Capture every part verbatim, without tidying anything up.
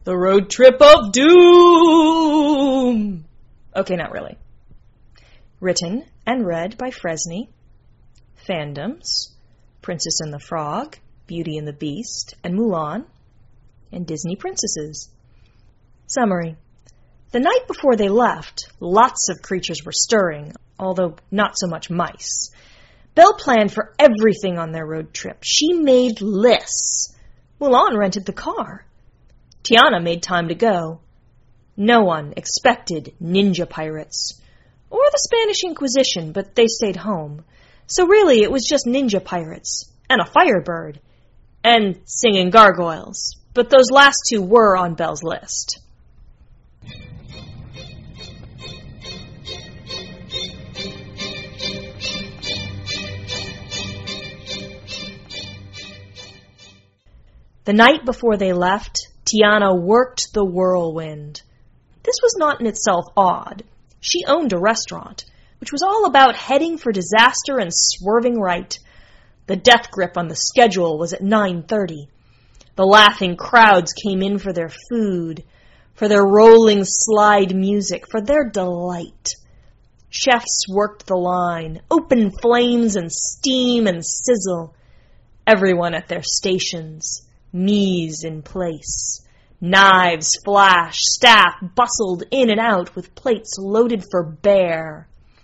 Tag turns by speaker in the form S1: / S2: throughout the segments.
S1: The Road Trip of Doom! Okay, not really. Written and read by Fresney. Fandoms: Princess and the Frog, Beauty and the Beast, and Mulan, and Disney Princesses. Summary. The night before they left, lots of creatures were stirring, although not so much mice. Belle planned for everything on their road trip. She made lists. Mulan rented the car. Tiana made time to go. No one expected ninja pirates, or the Spanish Inquisition, but they stayed home. So really, it was just ninja pirates, and a firebird, and singing gargoyles. But those last two were on Belle's list. The night before they left, Tiana worked the whirlwind. This was not in itself odd. She owned a restaurant, which was all about heading for disaster and swerving right. The death grip on the schedule was at nine thirty. The laughing crowds came in for their food, for their rolling slide music, for their delight. Chefs worked the line, open flames and steam and sizzle. Everyone at their stations, mise in place. Knives flashed, staff bustled in and out with plates loaded for bear.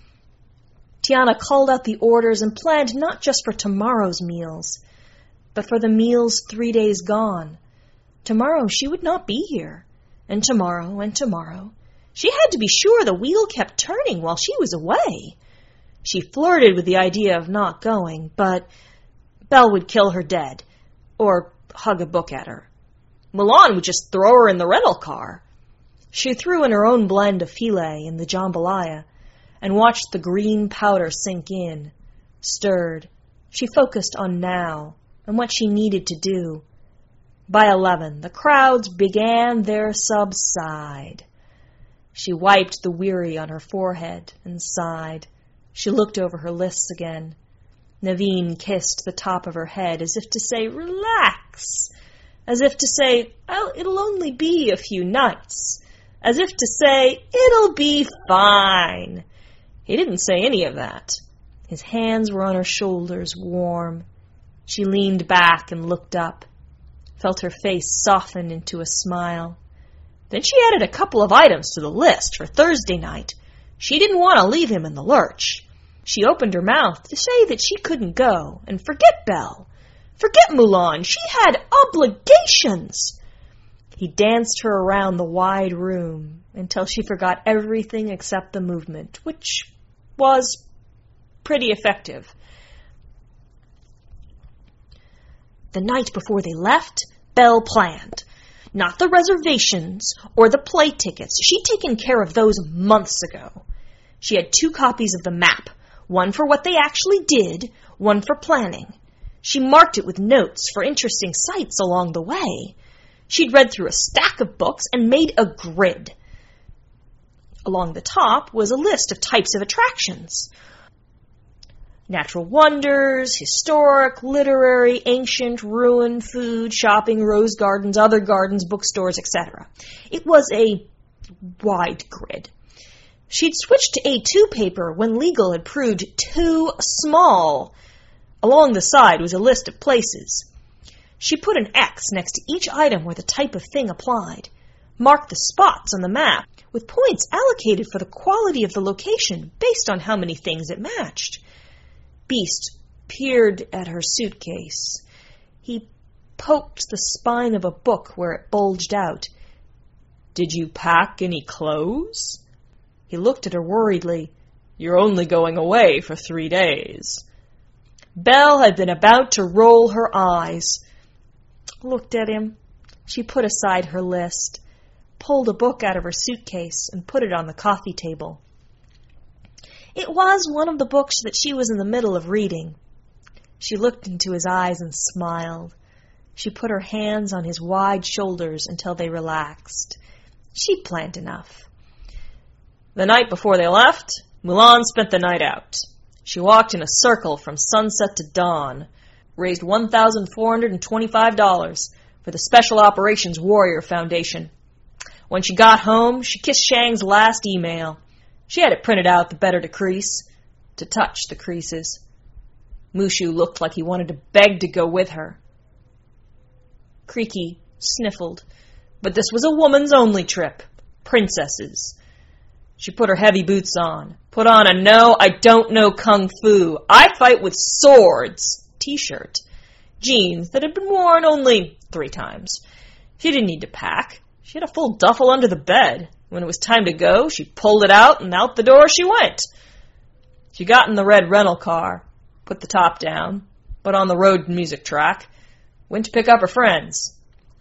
S1: Tiana called out the orders and planned not just for tomorrow's meals, but for the meals three days gone. Tomorrow she would not be here, and tomorrow and tomorrow. She had to be sure the wheel kept turning while she was away. She flirted with the idea of not going, but Belle would kill her dead, or hug a book at her. Mulan would just throw her in the rental car. She threw in her own blend of filet in the jambalaya and watched the green powder sink in, stirred. She focused on now and what she needed to do. By eleven, the crowds began their subside. She wiped the weary on her forehead and sighed. She looked over her lists again. Naveen kissed the top of her head as if to say, "Relax," as if to say, "Oh, it'll only be a few nights," as if to say, "It'll be fine." He didn't say any of that. His hands were on her shoulders, warm. She leaned back and looked up, felt her face soften into a smile. Then she added a couple of items to the list for Thursday night. She didn't want to leave him in the lurch. She opened her mouth to say that she couldn't go, and forget Belle. Forget Mulan. She had obligations. He danced her around the wide room until she forgot everything except the movement, which was pretty effective. The night before they left, Belle planned. Not the reservations or the play tickets. She'd taken care of those months ago. She had two copies of the map, one for what they actually did, one for planning. She marked it with notes for interesting sights along the way. She'd read through a stack of books and made a grid. Along the top was a list of types of attractions. Natural wonders, historic, literary, ancient, ruin, food, shopping, rose gardens, other gardens, bookstores, et cetera. It was a wide grid. She'd switched to A two paper when legal had proved too small. Along the side was a list of places. She put an X next to each item where the type of thing applied, marked the spots on the map with points allocated for the quality of the location based on how many things it matched. Beast peered at her suitcase. He poked the spine of a book where it bulged out. "Did you pack any clothes?" He looked at her worriedly. "You're only going away for three days." Belle had been about to roll her eyes. Looked at him. She put aside her list, pulled a book out of her suitcase, and put it on the coffee table. It was one of the books that she was in the middle of reading. She looked into his eyes and smiled. She put her hands on his wide shoulders until they relaxed. She'd planned enough. The night before they left, Mulan spent the night out. She walked in a circle from sunset to dawn, raised one thousand four hundred twenty-five dollars for the Special Operations Warrior Foundation. When she got home, she kissed Shang's last email. She had it printed out the better to crease, to touch the creases. Mushu looked like he wanted to beg to go with her. Creaky sniffled, but this was a woman's only trip. Princesses. She put her heavy boots on, put on a no, I don't know kung fu, I fight with swords t-shirt, jeans that had been worn only three times. She didn't need to pack. She had a full duffel under the bed. When it was time to go, she pulled it out and out the door she went. She got in the red rental car, put the top down, put on the road music track, went to pick up her friends.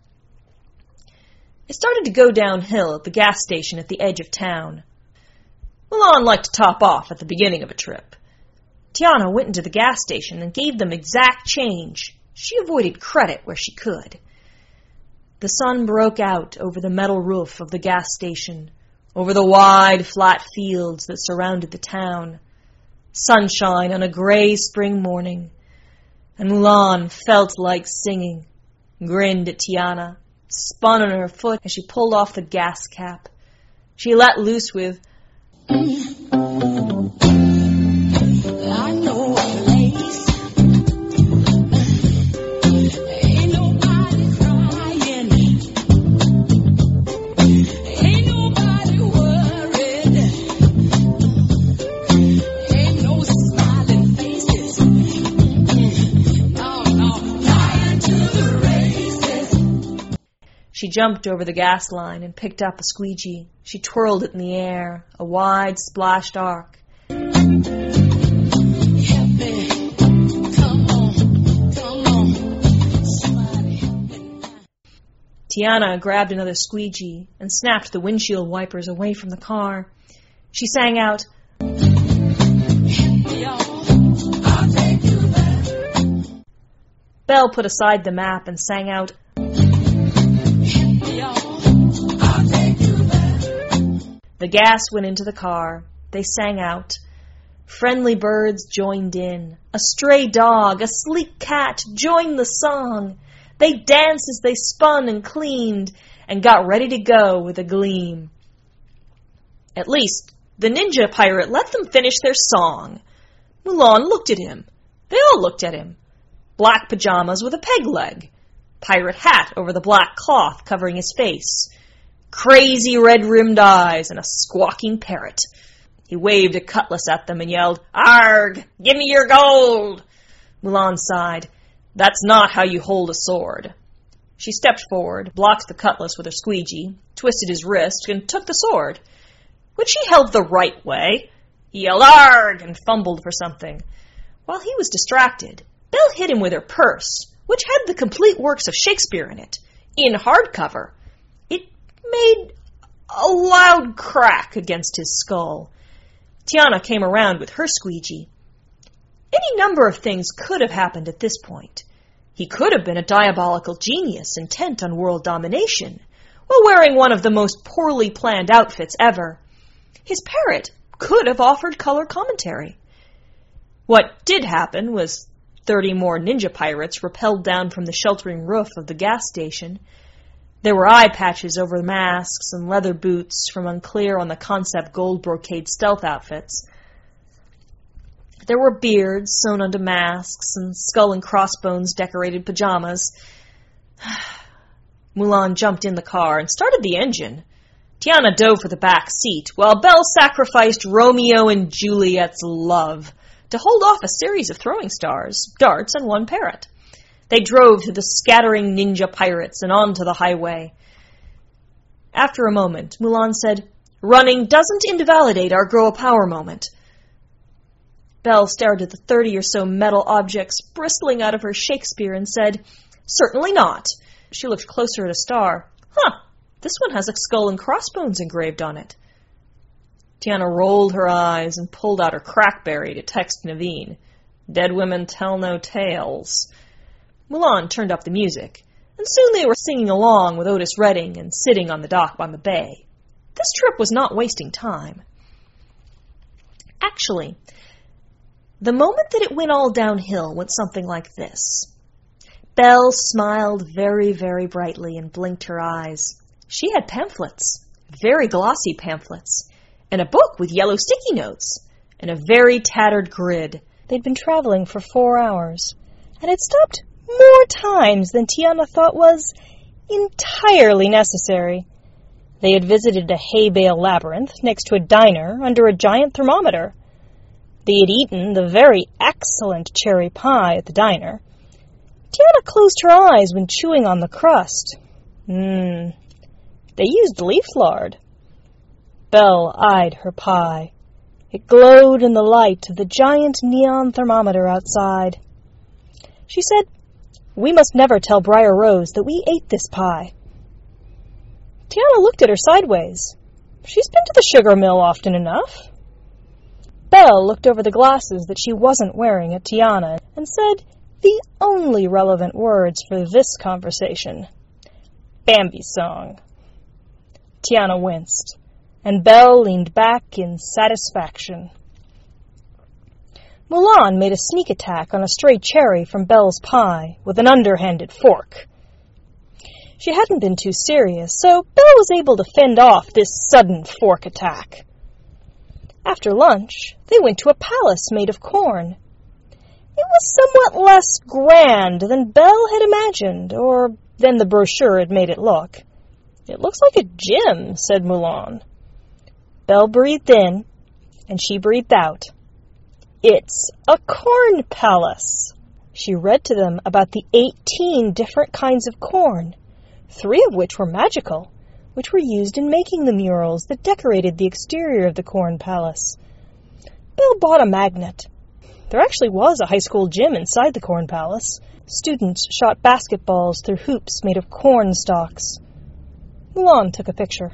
S1: It started to go downhill at the gas station at the edge of town. Mulan liked to top off at the beginning of a trip. Tiana went into the gas station and gave them exact change. She avoided credit where she could. The sun broke out over the metal roof of the gas station, over the wide, flat fields that surrounded the town. Sunshine on a gray spring morning. And Mulan felt like singing, grinned at Tiana, spun on her foot as she pulled off the gas cap. She let loose with, I know a place. Ain't nobody crying. Ain't nobody worried. Ain't no smiling faces. No, no, flying to the races. She jumped over the gas line and picked up a squeegee. She twirled it in the air, a wide splashed arc. Help me. Come on, come on. Somebody help me. Tiana grabbed another squeegee and snapped the windshield wipers away from the car. She sang out, help me on. I'll take you back. Belle put aside the map and sang out, the gas went into the car. They sang out. Friendly birds joined in. A stray dog, a sleek cat joined the song. They danced as they spun and cleaned and got ready to go with a gleam. At least, the ninja pirate let them finish their song. Mulan looked at him. They all looked at him. Black pajamas with a peg leg. Pirate hat over the black cloth covering his face. Crazy red-rimmed eyes, and a squawking parrot. He waved a cutlass at them and yelled, Arg! Give me your gold! Mulan sighed. That's not how you hold a sword. She stepped forward, blocked the cutlass with her squeegee, twisted his wrist, and took the sword, which he held the right way. He yelled, Arg! And fumbled for something. While he was distracted, Belle hit him with her purse, which had the complete works of Shakespeare in it, in hardcover. Made a loud crack against his skull. Tiana came around with her squeegee. Any number of things could have happened at this point. He could have been a diabolical genius intent on world domination, while wearing one of the most poorly planned outfits ever. His parrot could have offered color commentary. What did happen was thirty more ninja pirates rappelled down from the sheltering roof of the gas station. There were eye patches over masks and leather boots from unclear on the concept gold brocade stealth outfits. There were beards sewn onto masks and skull and crossbones decorated pajamas. Mulan jumped in the car and started the engine. Tiana dove for the back seat, while Belle sacrificed Romeo and Juliet's love to hold off a series of throwing stars, darts, and one parrot. They drove through the scattering ninja pirates and onto the highway. After a moment, Mulan said, Running doesn't invalidate our grow a power moment. Belle stared at the thirty or so metal objects bristling out of her Shakespeare and said, Certainly not. She looked closer at a star. Huh, this one has a skull and crossbones engraved on it. Tiana rolled her eyes and pulled out her crackberry to text Naveen. Dead women tell no tales. Mulan turned up the music, and soon they were singing along with Otis Redding and sitting on the dock by the bay. This trip was not wasting time. Actually, the moment that it went all downhill went something like this. Belle smiled very, very brightly and blinked her eyes. She had pamphlets, very glossy pamphlets, and a book with yellow sticky notes, and a very tattered grid. They'd been traveling for four hours, and had stopped more times than Tiana thought was entirely necessary. They had visited a hay bale labyrinth next to a diner under a giant thermometer. They had eaten the very excellent cherry pie at the diner. Tiana closed her eyes when chewing on the crust. Mmm. They used leaf lard. Belle eyed her pie. It glowed in the light of the giant neon thermometer outside. She said, "We must never tell Briar Rose that we ate this pie." Tiana looked at her sideways. She's been to the sugar mill often enough. Belle looked over the glasses that she wasn't wearing at Tiana and said the only relevant words for this conversation. Bambi's song. Tiana winced, and Belle leaned back in satisfaction. Mulan made a sneak attack on a stray cherry from Belle's pie with an underhanded fork. She hadn't been too serious, so Belle was able to fend off this sudden fork attack. After lunch, they went to a palace made of corn. It was somewhat less grand than Belle had imagined, or than the brochure had made it look. "It looks like a gym," said Mulan. Belle breathed in, and she breathed out. "It's a corn palace." She read to them about the eighteen different kinds of corn, three of which were magical, which were used in making the murals that decorated the exterior of the corn palace. Belle bought a magnet. There actually was a high school gym inside the corn palace. Students shot basketballs through hoops made of corn stalks. Mulan took a picture.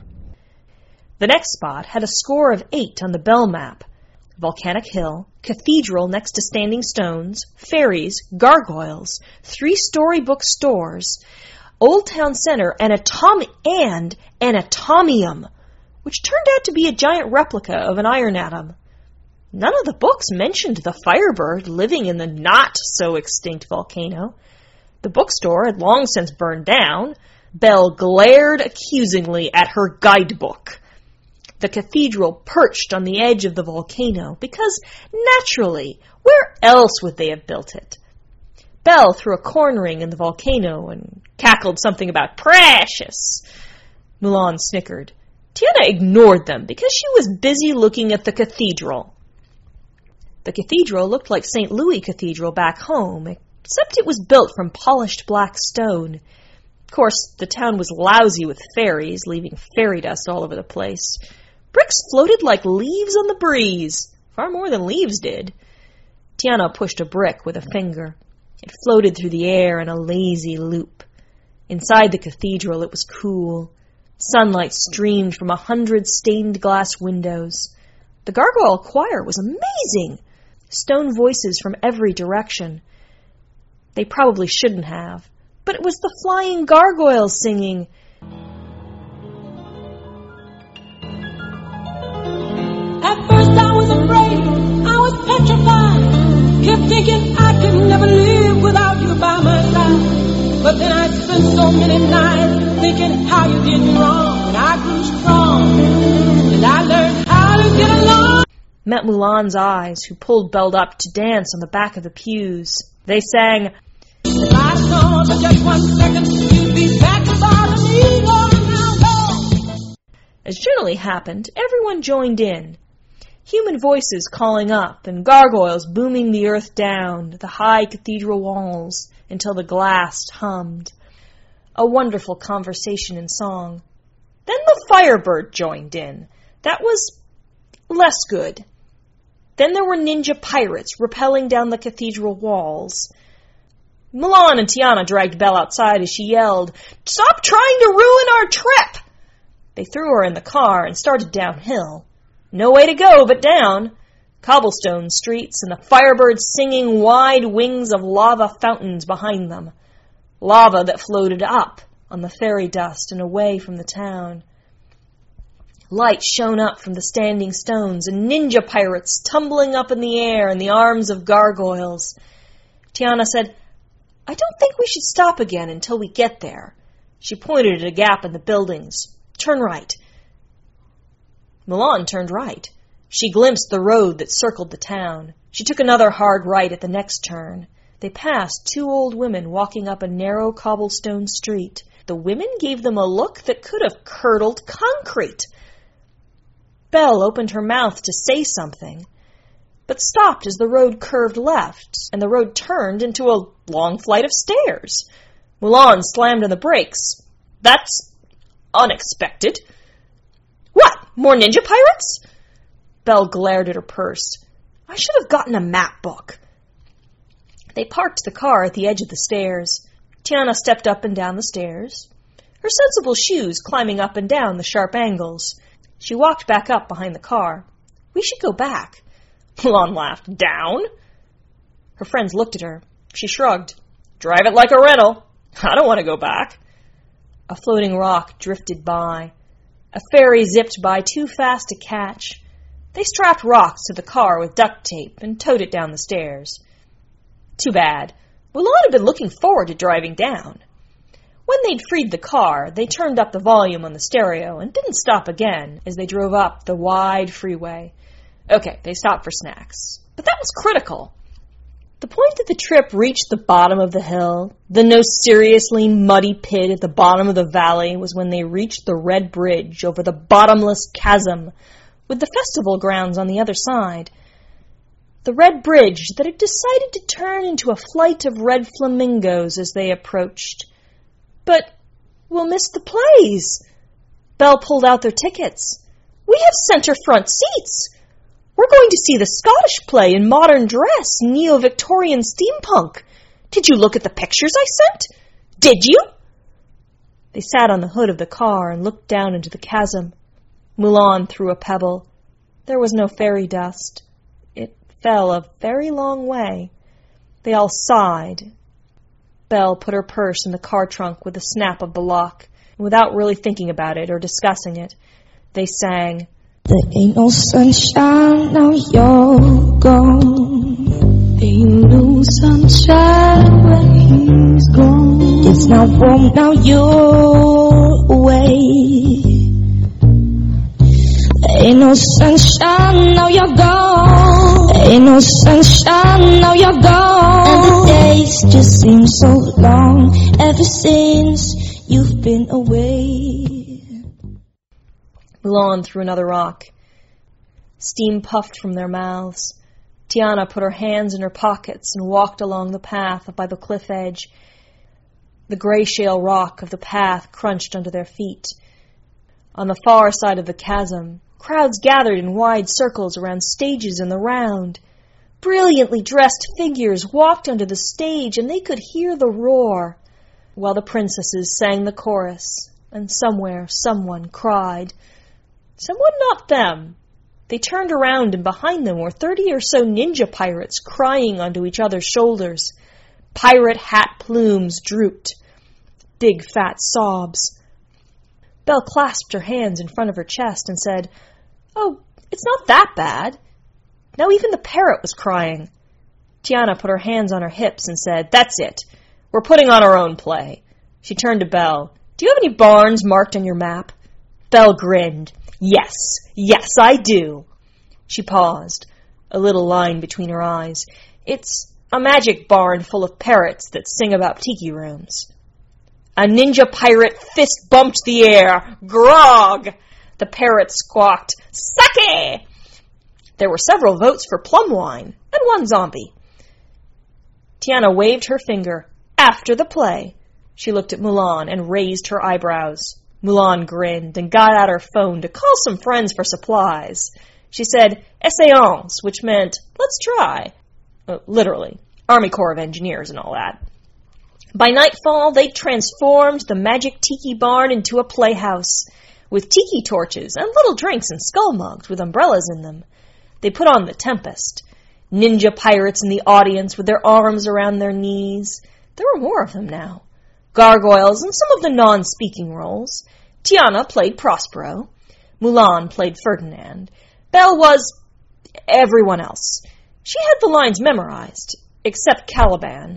S1: The next spot had a score of eight on the Belle map. Volcanic Hill, cathedral next to standing stones, fairies, gargoyles, three-story bookstores, Old Town Center, and Atom- and an atomium, which turned out to be a giant replica of an iron atom. None of the books mentioned the Firebird living in the not-so-extinct volcano. The bookstore had long since burned down. Belle glared accusingly at her guidebook. The cathedral perched on the edge of the volcano, because, naturally, where else would they have built it? Belle threw a corn ring in the volcano and cackled something about precious. Mulan snickered. Tiana ignored them because she was busy looking at the cathedral. The cathedral looked like Saint Louis Cathedral back home, except it was built from polished black stone. Of course, the town was lousy with fairies, leaving fairy dust all over the place. Bricks floated like leaves on the breeze, far more than leaves did. Tiana pushed a brick with a finger. It floated through the air in a lazy loop. Inside the cathedral, it was cool. Sunlight streamed from a hundred stained glass windows. The gargoyle choir was amazing. Stone voices from every direction. They probably shouldn't have, but it was the flying gargoyles singing.
S2: At first I was afraid, I was petrified, kept thinking I could never live without you by my side. But then I spent so many nights thinking how you did me wrong, and I grew strong, and I learned how to get along.
S1: Met Mulan's eyes, who pulled Belle up to dance on the back of the pews. They sang,
S2: If I'd gone for just one second, you'd be back to bother me, going now, go.
S1: As generally happened, everyone joined in. Human voices calling up and gargoyles booming the earth down to the high cathedral walls until the glass hummed. A wonderful conversation and song. Then the Firebird joined in. That was less good. Then there were ninja pirates rappelling down the cathedral walls. Mulan and Tiana dragged Belle outside as she yelled, "Stop trying to ruin our trip!" They threw her in the car and started downhill. No way to go but down. Cobblestone streets and the Firebirds singing wide wings of lava fountains behind them. Lava that floated up on the fairy dust and away from the town. Light shone up from the standing stones, and ninja pirates tumbling up in the air in the arms of gargoyles. Tiana said, I don't think we should stop again until we get there. She pointed at a gap in the buildings. Turn right. Mulan turned right. She glimpsed the road that circled the town. She took another hard right at the next turn. They passed two old women walking up a narrow cobblestone street. The women gave them a look that could have curdled concrete. Belle opened her mouth to say something, but stopped as the road curved left, and the road turned into a long flight of stairs. Mulan slammed on the brakes. That's unexpected. What, more ninja pirates? Belle glared at her purse. I should have gotten a map book. They parked the car at the edge of the stairs. Tiana stepped up and down the stairs, her sensible shoes climbing up and down the sharp angles. She walked back up behind the car. We should go back. Mulan laughed. Down? Her friends looked at her. She shrugged. Drive it like a rental. I don't want to go back. A floating rock drifted by. A ferry zipped by too fast to catch. They strapped rocks to the car with duct tape and towed it down the stairs. Too bad. Mulan had been looking forward to driving down. When they'd freed the car, they turned up the volume on the stereo and didn't stop again as they drove up the wide freeway. Okay, they stopped for snacks, but that was critical. The point that the trip reached the bottom of the hill, the no seriously muddy pit at the bottom of the valley, was when they reached the red bridge over the bottomless chasm, with the festival grounds on the other side. The red bridge that had decided to turn into a flight of red flamingos as they approached. But we'll miss the plays. Belle pulled out their tickets. We have center front seats. We're going to see the Scottish play in modern dress, neo-Victorian steampunk. Did you look at the pictures I sent? Did you? They sat on the hood of the car and looked down into the chasm. Mulan threw a pebble. There was no fairy dust. It fell a very long way. They all sighed. Belle put her purse in the car trunk with a snap of the lock, and without really thinking about it or discussing it, they sang,
S3: There ain't no sunshine, now you're gone. Ain't no sunshine when he's gone. It's not warm, now you're away. Ain't no sunshine, now you're gone. Ain't no sunshine, now you're gone. And the days just seem so long ever since you've been away.
S1: Mulan threw another rock. Steam puffed from their mouths. Tiana put her hands in her pockets and walked along the path by the cliff edge. The gray shale rock of the path crunched under their feet. On the far side of the chasm, crowds gathered in wide circles around stages in the round. Brilliantly dressed figures walked onto the stage, and they could hear the roar, while the princesses sang the chorus, and somewhere someone cried. Someone not them. They turned around, and behind them were thirty or so ninja pirates crying onto each other's shoulders. Pirate hat plumes drooped. Big fat sobs. Belle clasped her hands in front of her chest and said, Oh, it's not that bad. Now even the parrot was crying. Tiana put her hands on her hips and said, That's it. We're putting on our own play. She turned to Belle. Do you have any barns marked on your map? Belle grinned. Yes, yes, I do. She paused, a little line between her eyes. It's a magic barn full of parrots that sing about tiki rooms. A ninja pirate fist bumped the air. Grog! The parrot squawked, Sake! There were several votes for plum wine, and one zombie. Tiana waved her finger. After the play. She looked at Mulan and raised her eyebrows. Mulan grinned and got out her phone to call some friends for supplies. She said, Essayons, which meant, let's try. Uh, literally. Army Corps of Engineers and all that. By nightfall, they transformed the magic tiki barn into a playhouse, with tiki torches and little drinks and skull mugs with umbrellas in them. They put on The Tempest. Ninja pirates in the audience with their arms around their knees. There were more of them now. Gargoyles and some of the non-speaking roles. Tiana played Prospero. Mulan played Ferdinand. Belle was everyone else. She had the lines memorized, except Caliban.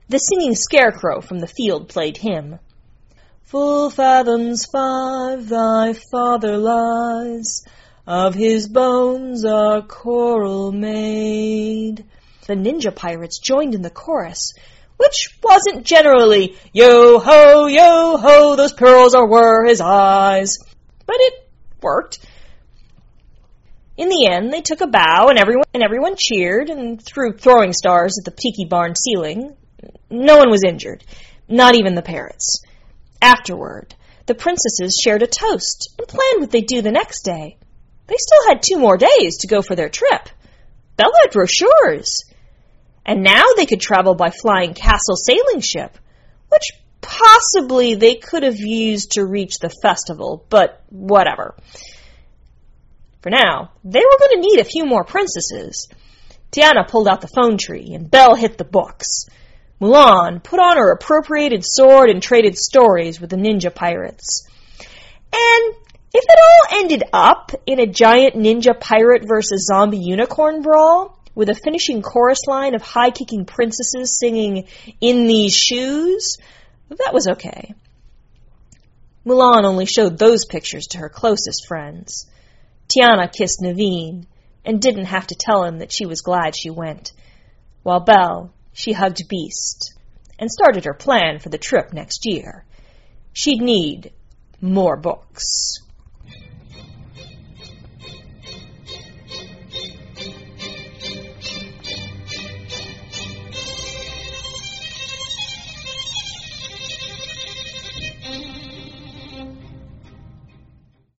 S1: The singing scarecrow from the field played him. Full fathoms five thy father lies, of his bones are coral made. The ninja pirates joined in the chorus, which wasn't generally, yo-ho, yo-ho, those pearls are were his eyes. But it worked. In the end, they took a bow, and everyone and everyone cheered and threw throwing stars at the tiki barn ceiling. No one was injured, not even the parrots. Afterward, the princesses shared a toast and planned what they'd do the next day. They still had two more days to go for their trip. Belle had brochures. And now they could travel by flying castle sailing ship, which possibly they could have used to reach the festival, but whatever. For now, they were going to need a few more princesses. Tiana pulled out the phone tree, and Belle hit the books. Mulan put on her appropriated sword and traded stories with the ninja pirates. And if it all ended up in a giant ninja pirate versus zombie unicorn brawl, with a finishing chorus line of high-kicking princesses singing "In These Shoes," that was okay. Mulan only showed those pictures to her closest friends. Tiana kissed Naveen and didn't have to tell him that she was glad she went, while Belle, she hugged Beast and started her plan for the trip next year. She'd need more books.